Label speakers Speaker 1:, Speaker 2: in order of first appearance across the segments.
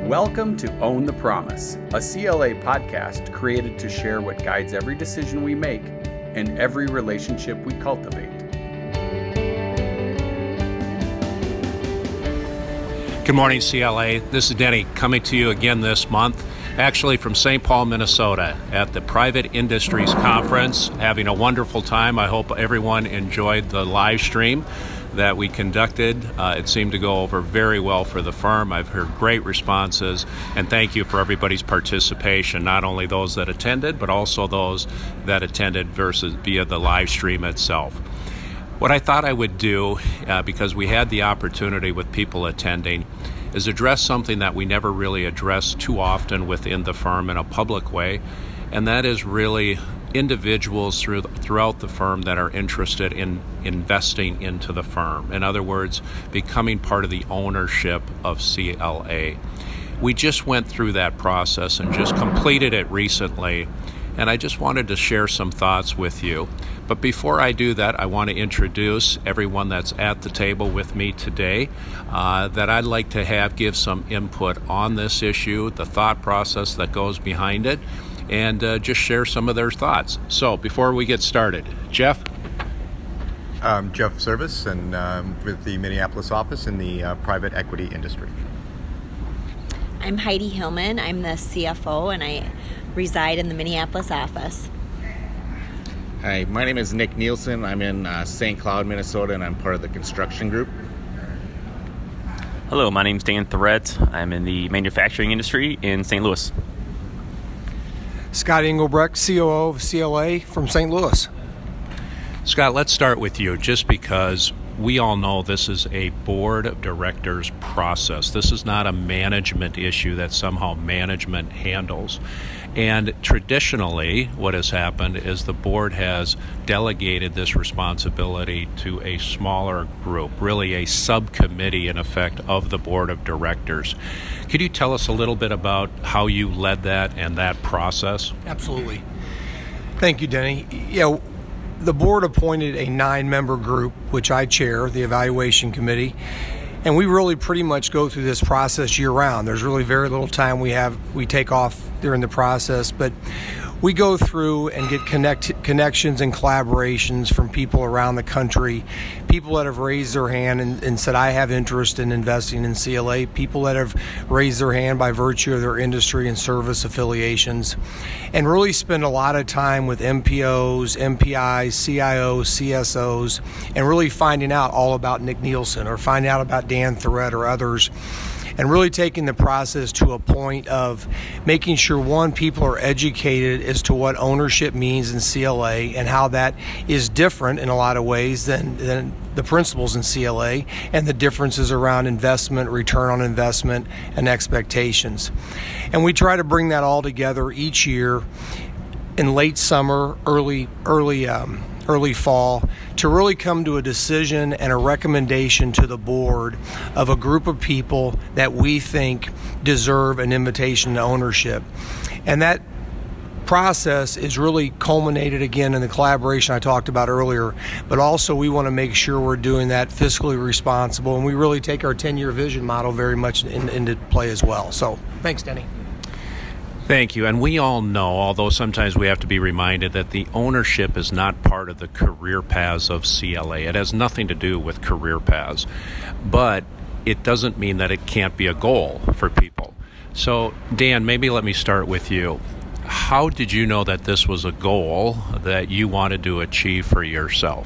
Speaker 1: Welcome to Own the Promise, a CLA podcast created to share what guides every decision we make and every relationship we cultivate.
Speaker 2: Good morning, CLA. This is Denny coming to you again this month, actually from St. Paul, Minnesota, at the Private Industries Conference. Having a wonderful time. I hope everyone enjoyed the live stream that we conducted. It seemed to go over very well for the firm. I've heard great responses, and thank you for everybody's participation, not only those that attended, but also those that attended via the live stream itself. What I thought I would do, because we had the opportunity with people attending, is address something that we never really address too often within the firm in a public way, and that is really individuals throughout the firm that are interested in investing into the firm. In other words, becoming part of the ownership of CLA. We just went through that process and just completed it recently, and I just wanted to share some thoughts with you. But before I do that, I want to introduce everyone that's at the table with me today that I'd like to give some input on this issue, the thought process that goes behind it, and just share some of their thoughts. So before we get started, Jeff?
Speaker 3: I'm Jeff Service, and with the Minneapolis office in the private equity industry.
Speaker 4: I'm Heidi Hillman. I'm the CFO, and I reside in the Minneapolis office.
Speaker 5: Hi, my name is Nick Nielsen. I'm in St. Cloud, Minnesota, and I'm part of the construction group.
Speaker 6: Hello, my name's Dan Thorett. I'm in the manufacturing industry in St. Louis.
Speaker 7: Scott Engelbrecht, COO of CLA from St. Louis.
Speaker 2: Scott, let's start with you, just because we all know this is a board of directors process. This is not a management issue that somehow management handles. And traditionally, what has happened is the board has delegated this responsibility to a smaller group, really a subcommittee, in effect, of the board of directors. Could you tell us a little bit about how you led that and that process?
Speaker 7: Absolutely. Thank you, Denny. Yeah, the board appointed a 9-member group, which I chair, the evaluation committee. And we really pretty much go through this process year-round. There's really very little time we take off during the process, but we go through and get connections and collaborations from people around the country, people that have raised their hand and said, I have interest in investing in CLA, people that have raised their hand by virtue of their industry and service affiliations, and really spend a lot of time with MPOs, MPIs, CIOs, CSOs, and really finding out all about Nick Nielsen or finding out about Dan Thorett or others, and really taking the process to a point of making sure, one, people are educated as to what ownership means in CLA and how that is different in a lot of ways than the principles in CLA and the differences around investment, return on investment, and expectations. And we try to bring that all together each year in late summer, early fall, to really come to a decision and a recommendation to the board of a group of people that we think deserve an invitation to ownership. And that process is really culminated again in the collaboration I talked about earlier, but also we want to make sure we're doing that fiscally responsible, and we really take our 10-year vision model very much into play as well. So thanks, Denny.
Speaker 2: Thank you. And we all know, although sometimes we have to be reminded, that the ownership is not part of the career paths of CLA. It has nothing to do with career paths. But it doesn't mean that it can't be a goal for people. So, Dan, maybe let me start with you. How did you know that this was a goal that you wanted to achieve for yourself?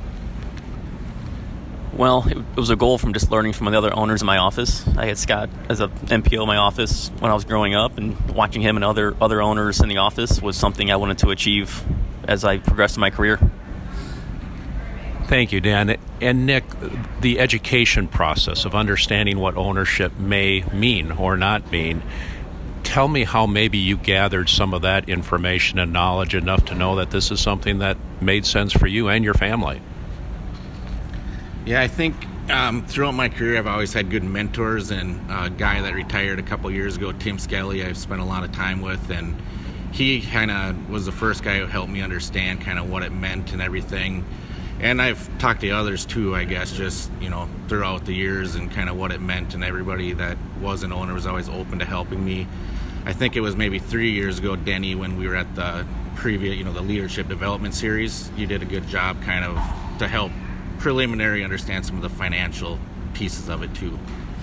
Speaker 6: Well, it was a goal from just learning from the other owners in my office. I had Scott as an MPO in my office when I was growing up, and watching him and other owners in the office was something I wanted to achieve as I progressed in my career.
Speaker 2: Thank you, Dan. And Nick, the education process of understanding what ownership may mean or not mean, tell me how maybe you gathered some of that information and knowledge enough to know that this is something that made sense for you and your family.
Speaker 5: Yeah, I think throughout my career I've always had good mentors, and a guy that retired a couple years ago, Tim Skelly, I've spent a lot of time with, and he kind of was the first guy who helped me understand kind of what it meant and everything. And I've talked to others too, I guess, just, throughout the years and kind of what it meant, and everybody that was an owner was always open to helping me. I think it was maybe 3 years ago, Denny, when we were at the previous, the leadership development series. You did a good job kind of to help preliminary understand some of the financial pieces of it too.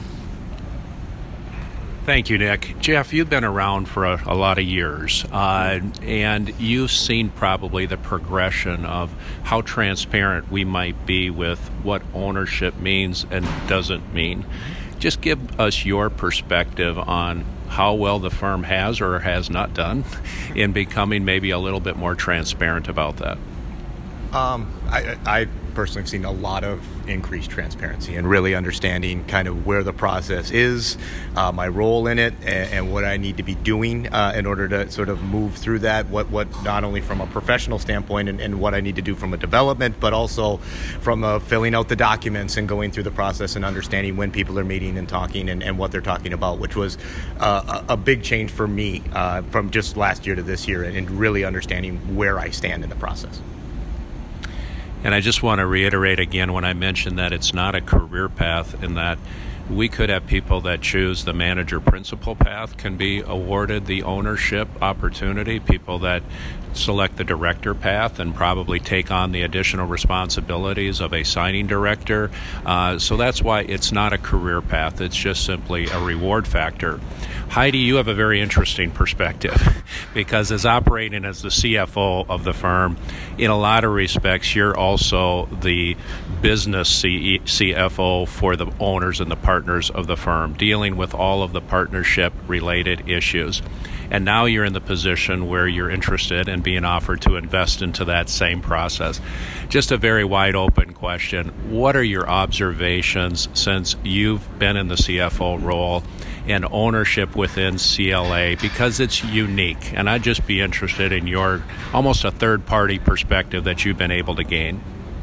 Speaker 2: Thank you, Nick. Jeff, you've been around for a lot of years, and you've seen probably the progression of how transparent we might be with what ownership means and doesn't mean. Just give us your perspective on how well the firm has or has not done in becoming maybe a little bit more transparent about that.
Speaker 3: I personally have seen a lot of increased transparency and really understanding kind of where the process is, my role in it, and what I need to be doing in order to sort of move through that, what not only from a professional standpoint and what I need to do from a development, but also from filling out the documents and going through the process and understanding when people are meeting and talking and what they're talking about, which was a big change for me from just last year to this year, and really understanding where I stand in the process.
Speaker 2: And I just want to reiterate again when I mentioned that it's not a career path, in that we could have people that choose the manager principal path can be awarded the ownership opportunity, people that select the director path and probably take on the additional responsibilities of a signing director. So that's why it's not a career path. It's just simply a reward factor. Heidi, you have a very interesting perspective because as operating as the CFO of the firm, in a lot of respects, you're also the business CFO for the owners and the partners of the firm, dealing with all of the partnership-related issues. And now you're in the position where you're interested in being offered to invest into that same process. Just a very wide open question. What are your observations since you've been in the CFO role and ownership within CLA, because it's unique? And I'd just be interested in your almost a third-party perspective that you've been able to gain.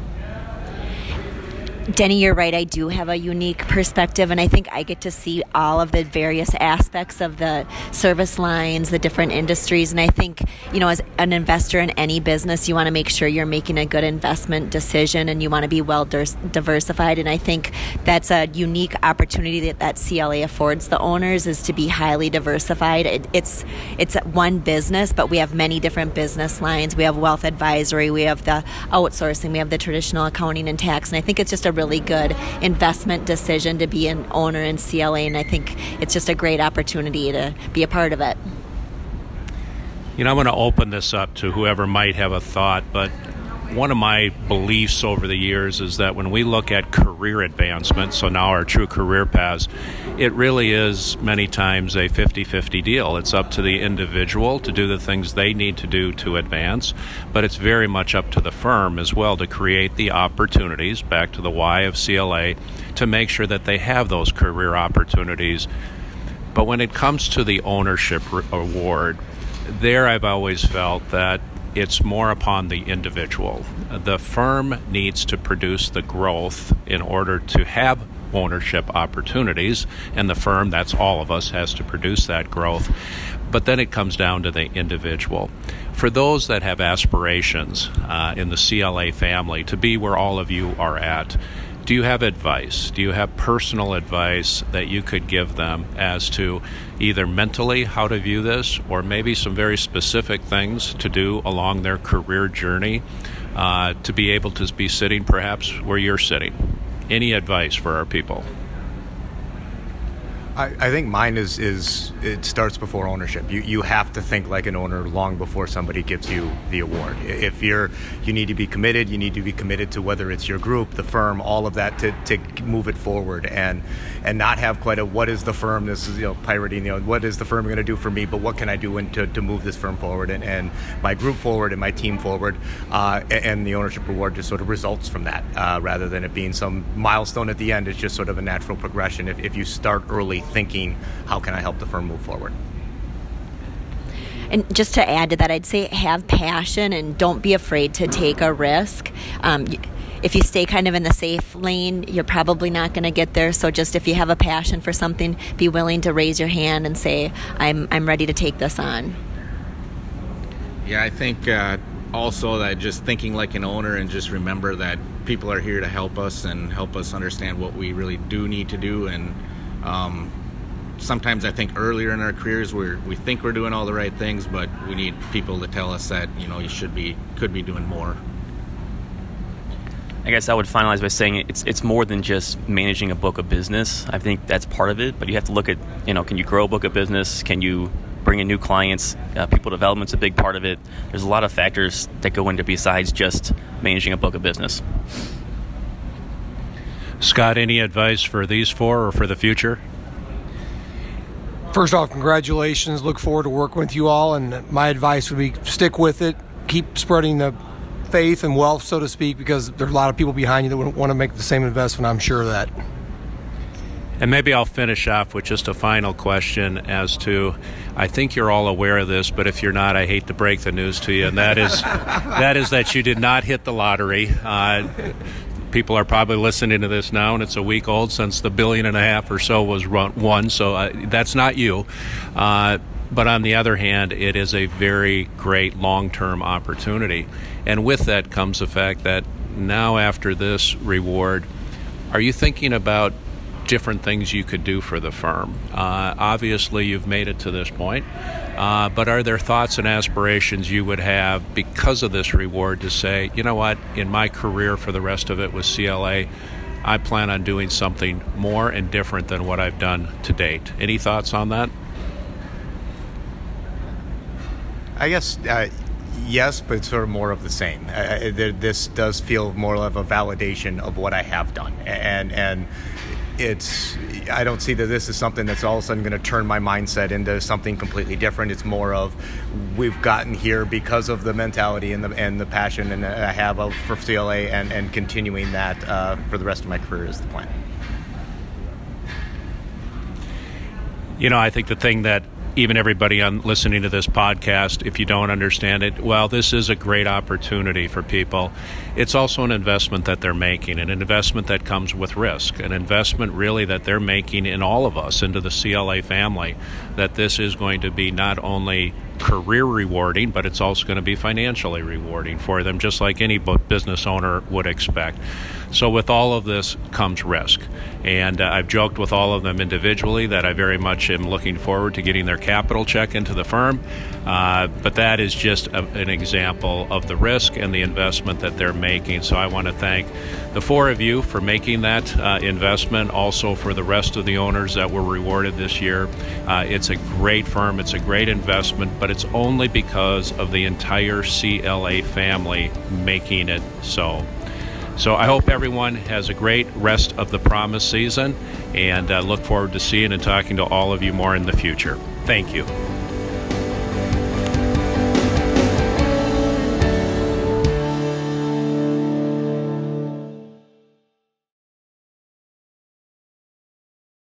Speaker 4: Denny, you're right. I do have a unique perspective, and I think I get to see all of the various aspects of the service lines, the different industries. And I think, as an investor in any business, you want to make sure you're making a good investment decision and you want to be well diversified. And I think that's a unique opportunity that CLA affords the owners, is to be highly diversified. It's one business, but we have many different business lines. We have wealth advisory, we have the outsourcing, we have the traditional accounting and tax. And I think it's just a really good investment decision to be an owner in CLA, and I think it's just a great opportunity to be a part of it.
Speaker 2: I'm going to open this up to whoever might have a thought, but one of my beliefs over the years is that when we look at career advancement, so now our true career paths, it really is many times a 50-50 deal. It's up to the individual to do the things they need to do to advance, but it's very much up to the firm as well to create the opportunities, back to the why of CLA, to make sure that they have those career opportunities. But when it comes to the ownership award, there I've always felt that it's more upon the individual. The firm needs to produce the growth in order to have ownership opportunities, and the firm, that's all of us, has to produce that growth. But then it comes down to the individual. For those that have aspirations in the CLA family to be where all of you are at, do you have advice? Do you have personal advice that you could give them as to either mentally how to view this, or maybe some very specific things to do along their career journey to be able to be sitting perhaps where you're sitting? Any advice for our people?
Speaker 3: I think mine is it starts before ownership. You have to think like an owner long before somebody gives you the award. If you need to be committed, you need to be committed to whether it's your group, the firm, all of that to move it forward and not have quite a what is the firm, this is pirating, what is the firm going to do for me, but what can I do to move this firm forward and my group forward and my team forward, and the ownership reward just sort of results from that rather than it being some milestone at the end. It's just sort of a natural progression if you start early thinking, how can I help the firm move forward?
Speaker 4: And just to add to that, I'd say have passion and don't be afraid to take a risk. If you stay kind of in the safe lane, you're probably not going to get there. So just if you have a passion for something, be willing to raise your hand and say, I'm ready to take this on.
Speaker 5: Yeah, I think also that just thinking like an owner and just remember that people are here to help us and help us understand what we really do need to do. And sometimes I think earlier in our careers we think we're doing all the right things, but we need people to tell us that, you could be doing more.
Speaker 6: I guess I would finalize by saying it's more than just managing a book of business. I think that's part of it, but you have to look at, can you grow a book of business? Can you bring in new clients? People development's a big part of it. There's a lot of factors that go into besides just managing a book of business.
Speaker 2: Scott, any advice for these four or for the future?
Speaker 7: First off, congratulations. Look forward to working with you all, and my advice would be stick with it. Keep spreading the faith and wealth, so to speak, because there's a lot of people behind you that want to make the same investment. I'm sure of that.
Speaker 2: And maybe I'll finish off with just a final question as to, I think you're all aware of this, but if you're not, I hate to break the news to you, and that is that you did not hit the lottery. People are probably listening to this now, and it's a week old since the $1.5 billion or so was won, so that's not you. But on the other hand, it is a very great long-term opportunity. And with that comes the fact that now after this reward, are you thinking about different things you could do for the firm? Obviously, you've made it to this point, but are there thoughts and aspirations you would have because of this reward to say, you know what, in my career for the rest of it with CLA, I plan on doing something more and different than what I've done to date? Any thoughts on that?
Speaker 3: I guess yes, but sort of more of the same. This does feel more of a validation of what I have done, and I don't see that this is something that's all of a sudden going to turn my mindset into something completely different. It's more of we've gotten here because of the mentality and the passion and I have for CLA, and continuing that for the rest of my career is the plan.
Speaker 2: I think the thing that even everybody on listening to this podcast, if you don't understand it, well, this is a great opportunity for people. It's also an investment that they're making, an investment that comes with risk, an investment really that they're making in all of us, into the CLA family, that this is going to be not only career rewarding, but it's also going to be financially rewarding for them, just like any business owner would expect. So with all of this comes risk. And I've joked with all of them individually that I very much am looking forward to getting their capital check into the firm. But that is just an example of the risk and the investment that they're making. So I want to thank the four of you for making that investment, also for the rest of the owners that were rewarded this year. It's a great firm, it's a great investment, but it's only because of the entire CLA family making it so. So I hope everyone has a great rest of the Promise season, and look forward to seeing and talking to all of you more in the future. Thank you.